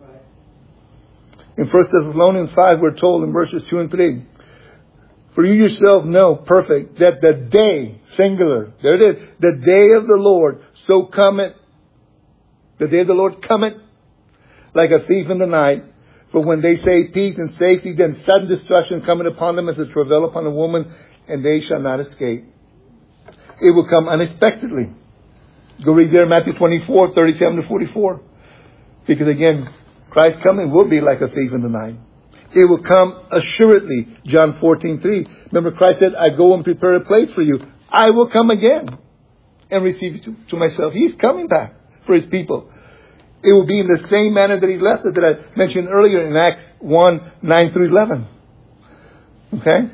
In First Thessalonians five, we're told in verses two and three, for you yourself know perfect that the day, singular, there it is, the day of the Lord so cometh, the day of the Lord cometh like a thief in the night. For when they say peace and safety, then sudden destruction cometh upon them as a travail upon a woman, and they shall not escape. It will come unexpectedly. Go read there Matthew twenty-four, thirty-seven to forty-four. Because again, Christ's coming will be like a thief in the night. It will come assuredly. John fourteen three. Remember Christ said, I go and prepare a place for you. I will come again and receive you to, to myself. He's coming back for His people. It will be in the same manner that He left us, that I mentioned earlier in Acts one, nine through eleven. Okay?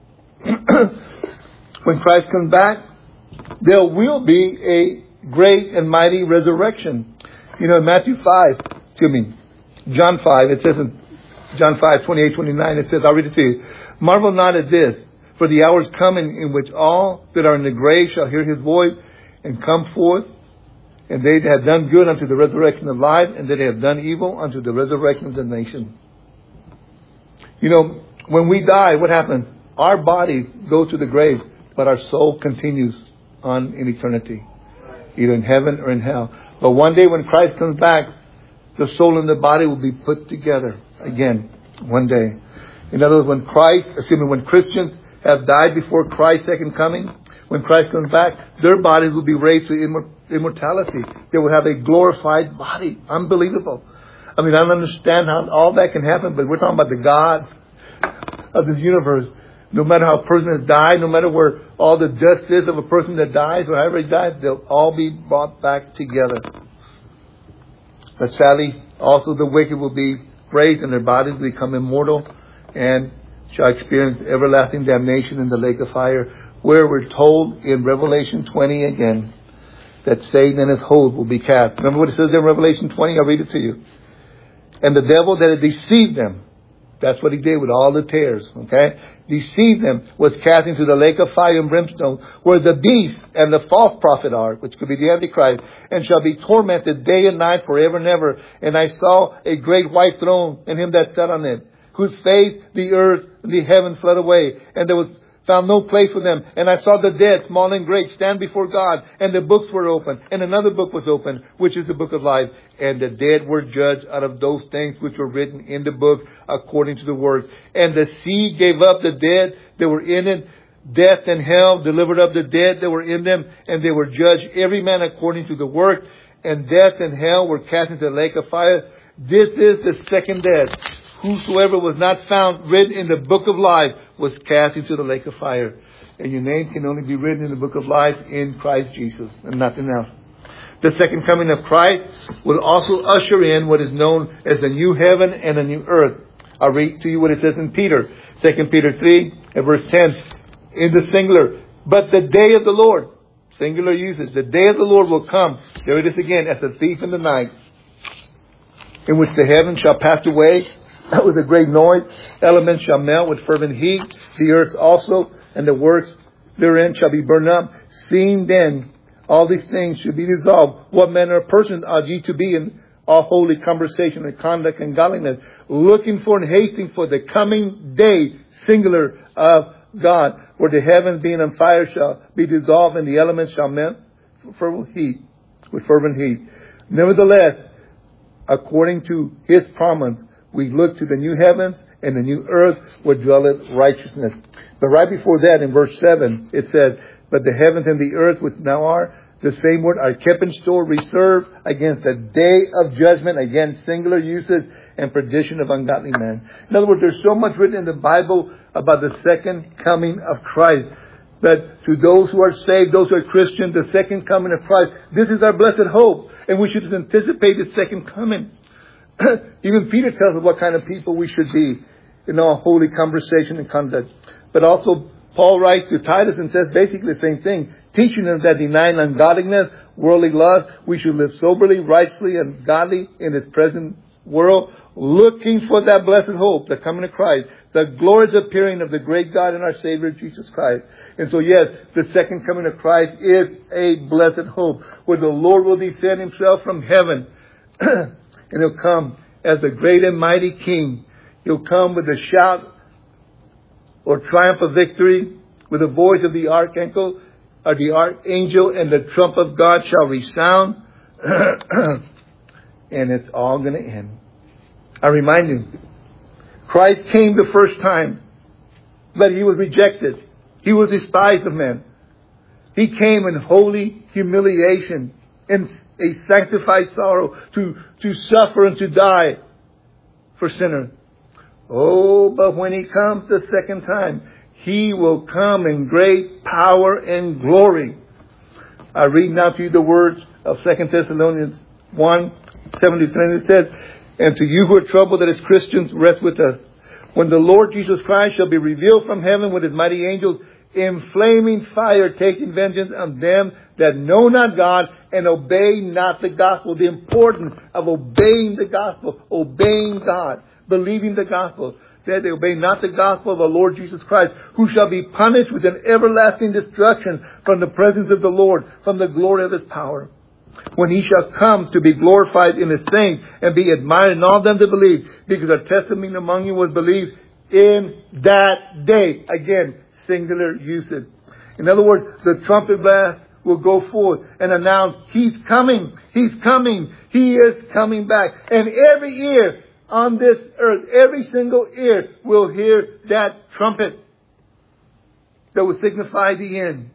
When Christ comes back, there will be a great and mighty resurrection. You know, in Matthew five, excuse me, John five, it says in John five, twenty-eight, twenty-nine, it says, I'll read it to you. Marvel not at this, for the hour is coming in which all that are in the grave shall hear His voice and come forth. And they that have done good unto the resurrection of life, and they have done evil unto the resurrection of the nation. You know, when we die, what happens? Our bodies go to the grave, but our soul continues on in eternity, either in heaven or in hell. But one day when Christ comes back, the soul and the body will be put together again, one day. In other words, when Christ, excuse me, when Christians have died before Christ's second coming, when Christ comes back, their bodies will be raised to immor- immortality. They will have a glorified body. Unbelievable. I mean, I don't understand how all that can happen, but we're talking about the God of this universe. No matter how a person has died, no matter where all the dust is of a person that dies, or however he dies, they'll all be brought back together. But sadly, also the wicked will be raised and their bodies will become immortal and shall experience everlasting damnation in the lake of fire, where we're told in Revelation twenty again that Satan and his host will be cast. Remember what it says in Revelation twenty? I'll read it to you. And the devil that had deceived them, that's what he did with all the tares, okay? Deceived them, was cast into the lake of fire and brimstone, where the beast and the false prophet are, which could be the Antichrist, and shall be tormented day and night forever and ever. And I saw a great white throne, and him that sat on it, whose face the earth and the heaven fled away, and there was found no place for them. And I saw the dead, small and great, stand before God, and the books were open, and another book was open, which is the book of life. And the dead were judged out of those things which were written in the book according to the works. And the sea gave up the dead that were in it. Death and hell delivered up the dead that were in them, and they were judged every man according to the work. And death and hell were cast into the lake of fire. This is the second death. Whosoever was not found written in the book of life was cast into the lake of fire. And your name can only be written in the book of life in Christ Jesus and nothing else. The second coming of Christ will also usher in what is known as the new heaven and the new earth. I'll read to you what it says in Peter. Second Peter three and verse ten in the singular. But the day of the Lord, singular usage, the day of the Lord will come. There it is again, as a thief in the night, in which the heavens shall pass away with a great noise, elements shall melt with fervent heat, the earth also, and the works therein shall be burned up. Seeing then all these things should be dissolved, what manner of persons ought ye to be in all holy conversation and conduct and godliness, looking for and hasting for the coming day, singular, of God, where the heavens being on fire shall be dissolved, and the elements shall melt with fervent heat, with fervent heat. Nevertheless, according to His promise, We look to the new heavens and the new earth where dwelleth righteousness. But right before that, in verse seven, it says, but the heavens and the earth which now are, the same word, are kept in store, reserved against the day of judgment, against singular uses and perdition of ungodly men. In other words, there's so much written in the Bible about the second coming of Christ. That to those who are saved, those who are Christians, the second coming of Christ, this is our blessed hope. And we should anticipate His second coming. Even Peter tells us what kind of people we should be in our holy conversation and conduct. But also Paul writes to Titus and says basically the same thing. Teaching them that denying ungodliness, worldly lust, we should live soberly, righteously, and godly in this present world, looking for that blessed hope, the coming of Christ, the glorious appearing of the great God and our Savior, Jesus Christ. And so yes, the second coming of Christ is a blessed hope, where the Lord will descend Himself from heaven, and He'll come as the great and mighty King. He'll come with a shout or triumph of victory, with the voice of the archangel, or the archangel, and the trump of God shall resound. And it's all going to end. I remind you, Christ came the first time, but He was rejected. He was despised of men. He came in holy humiliation, in a sanctified sorrow, to, to suffer and to die for sinners. Oh, but when He comes the second time, He will come in great power and glory. I read now to you the words of Second Thessalonians one, seven to ten. It says, and to you who are troubled that as Christians, rest with us. When the Lord Jesus Christ shall be revealed from heaven with His mighty angels, in flaming fire, taking vengeance on them that know not God and obey not the gospel. The importance of obeying the gospel, obeying God, believing the gospel. That they obey not the gospel of the Lord Jesus Christ, who shall be punished with an everlasting destruction from the presence of the Lord, from the glory of His power. When He shall come to be glorified in His saints and be admired in all them that believe, because our testimony among you was believed in that day. Again, singular usage. In other words, the trumpet blast will go forth and announce He's coming. He's coming. He is coming back. And every ear on this earth, every single ear will hear that trumpet that will signify the end.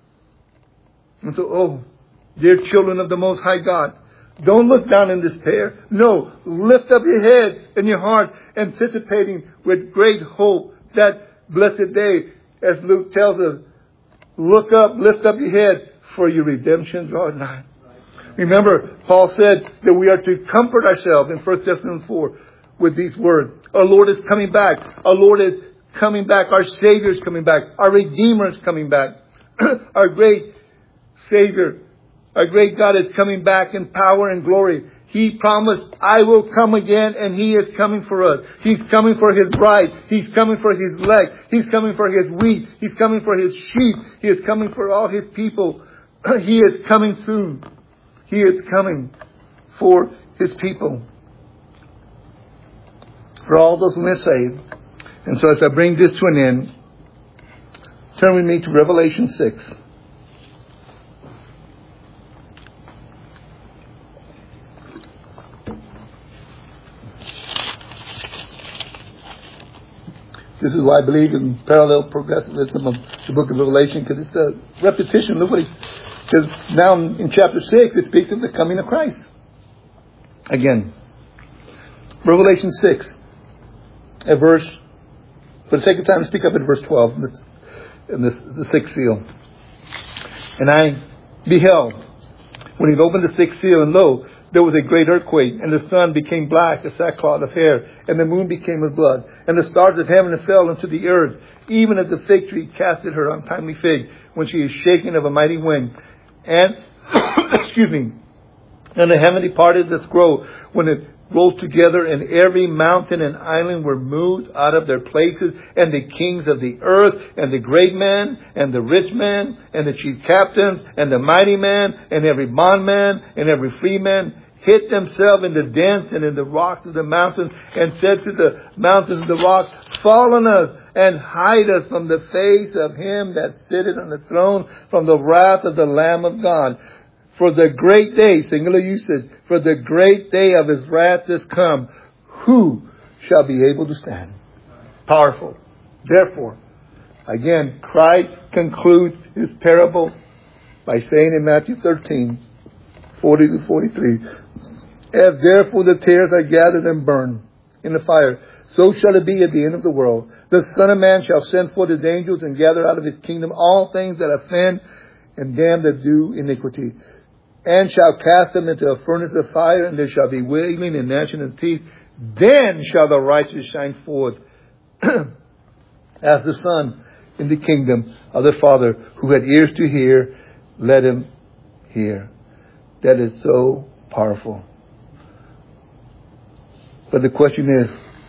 And so, oh, dear children of the Most High God, don't look down in despair. No, lift up your head and your heart, anticipating with great hope that blessed day. As Luke tells us, look up, lift up your head, for your redemption draweth nigh. Remember, Paul said that we are to comfort ourselves in First Thessalonians four with these words. Our Lord is coming back. Our Lord is coming back. Our Savior is coming back. Our Redeemer is coming back. Our great Savior, our great God is coming back in power and glory. He promised, I will come again, and He is coming for us. He's coming for His bride. He's coming for His elect. He's coming for His wheat. He's coming for His sheep. He is coming for all His people. He is coming soon. He is coming for His people. For all those who are saved. And so as I bring this to an end, turn with me to Revelation six. This is why I believe in parallel progressivism of the book of Revelation, because it's a repetition. Look what he, because now in chapter six, it speaks of the coming of Christ. Again, Revelation six, a verse, for the sake of time, to speak up at verse twelve, in, this, in this, the sixth seal. And I beheld, when he opened the sixth seal, and lo, there was a great earthquake, and the sun became black as sackcloth of hair, and the moon became as blood, and the stars of heaven fell into the earth, even as the fig tree casted her untimely fig, when she is shaken of a mighty wind. And, excuse me, and the heaven departed the scroll, when it rolled together, and every mountain and island were moved out of their places, and the kings of the earth, and the great man, and the rich man, and the chief captains, and the mighty man, and every bondman, and every free man, hid themselves in the dens and in the rocks of the mountains, and said to the mountains and the rocks, fall on us, and hide us from the face of Him that sitteth on the throne, from the wrath of the Lamb of God. For the great day, singular usage, for the great day of His wrath is come. Who shall be able to stand. Powerful. Therefore, again, Christ concludes his parable by saying in Matthew thirteen, forty to forty-three, as therefore the tares are gathered and burned in the fire, so shall it be at the end of the world. The Son of Man shall send forth his angels and gather out of his kingdom all things that offend and damn that do iniquity, and shall cast them into a furnace of fire, and there shall be wailing and gnashing of teeth. Then shall the righteous shine forth as the sun in the kingdom of the Father. Who had ears to hear, let him hear. That is so powerful. But the question is,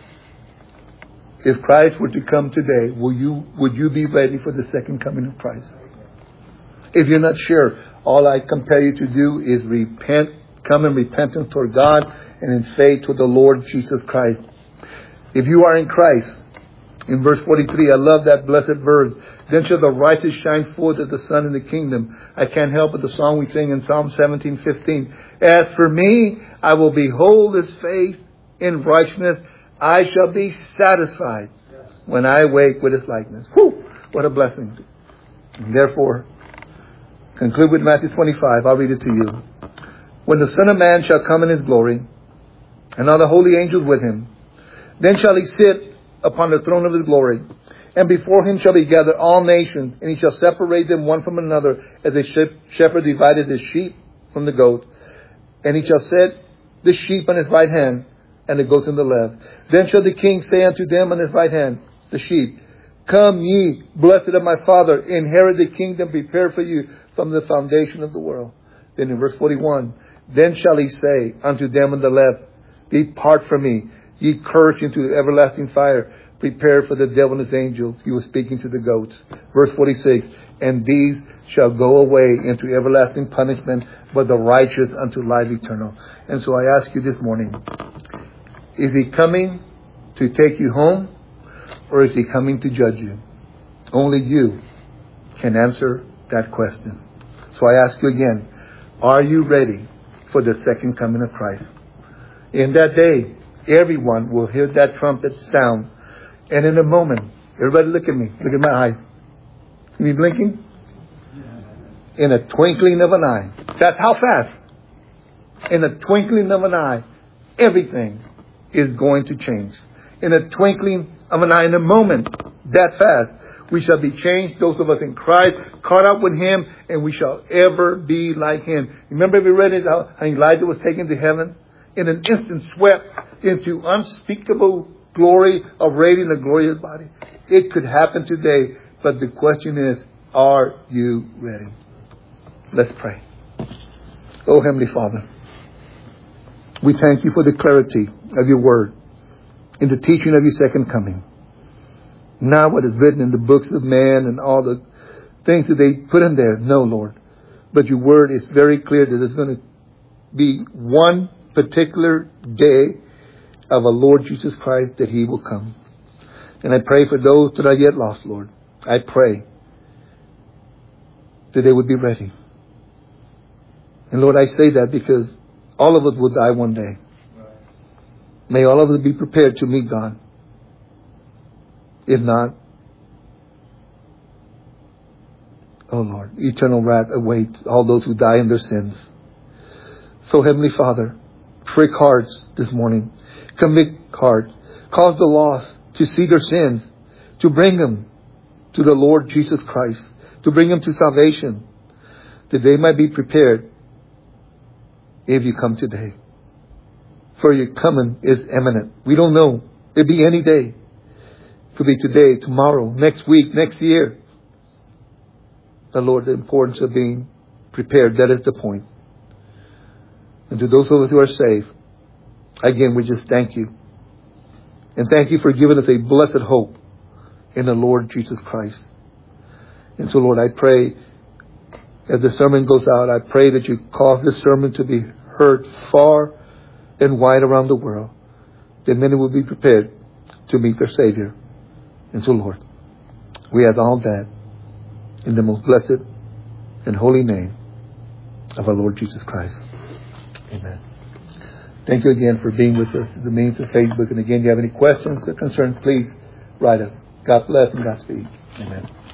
if Christ were to come today, will you, would you be ready for the second coming of Christ? If you're not sure, all I compel you to do is repent, come in repentance toward God and in faith to the Lord Jesus Christ. If you are in Christ, in verse forty-three, I love that blessed verse. Then shall the righteous shine forth as the sun in the kingdom. I can't help but the song we sing in Psalm seventeen fifteen. As for me, I will behold his face in righteousness. I shall be satisfied when I wake with his likeness. Whew, what a blessing. And therefore, conclude with Matthew twenty-five. I'll read it to you. When the Son of Man shall come in his glory, and all the holy angels with him, then shall he sit upon the throne of his glory. And before him shall be gathered all nations, and he shall separate them one from another, as a shepherd divided his sheep from the goat. And he shall set the sheep on his right hand, and the goats on the left. Then shall the king say unto them on his right hand, the sheep, Come ye, blessed of my Father, inherit the kingdom prepared for you from the foundation of the world. Then in verse forty-one, Then shall he say unto them on the left, Depart from me, ye cursed, into the everlasting fire, prepared for the devil and his angels. He was speaking to the goats. Verse forty-six, And these shall go away into everlasting punishment, but the righteous unto life eternal. And so I ask you this morning, is he coming to take you home, or is he coming to judge you? Only you can answer that question. So I ask you again, are you ready for the second coming of Christ? In that day, everyone will hear that trumpet sound. And in a moment, everybody look at me. Look at my eyes. See me blinking? In a twinkling of an eye. That's how fast. In a twinkling of an eye, everything is going to change. In a twinkling of an eye, in a moment, that fast, we shall be changed. Those of us in Christ, caught up with him, and we shall ever be like him. Remember we read it, how Elijah was taken to heaven? In an instant swept into unspeakable glory of radiant the glorious body. It could happen today, but the question is, are you ready? Let's pray. Oh, Heavenly Father, we thank you for the clarity of your word in the teaching of your second coming. Not what is written in the books of man and all the things that they put in there. No, Lord. But your word is very clear that there's going to be one particular day of our Lord Jesus Christ that he will come. And I pray for those that are yet lost, Lord. I pray that they would be ready. And Lord, I say that because all of us will die one day. May all of us be prepared to meet God. If not, oh Lord, eternal wrath awaits all those who die in their sins. So Heavenly Father, prick hearts this morning. Convict hearts. Cause the lost to see their sins. To bring them to the Lord Jesus Christ. To bring them to salvation. That they might be prepared if you come today. For your coming is imminent. We don't know. It'll be any day. It could be today, tomorrow, next week, next year. The Lord, the importance of being prepared. That is the point. And to those of us who are saved, again, we just thank you. And thank you for giving us a blessed hope in the Lord Jesus Christ. And so, Lord, I pray as the sermon goes out, I pray that you cause this sermon to be heard far and wide around the world, that many will be prepared to meet their Savior. And so, Lord, we ask all that in the most blessed and holy name of our Lord Jesus Christ. Amen. Thank you again for being with us through the means of Facebook. And again, if you have any questions or concerns, please write us. God bless and Godspeed. Amen.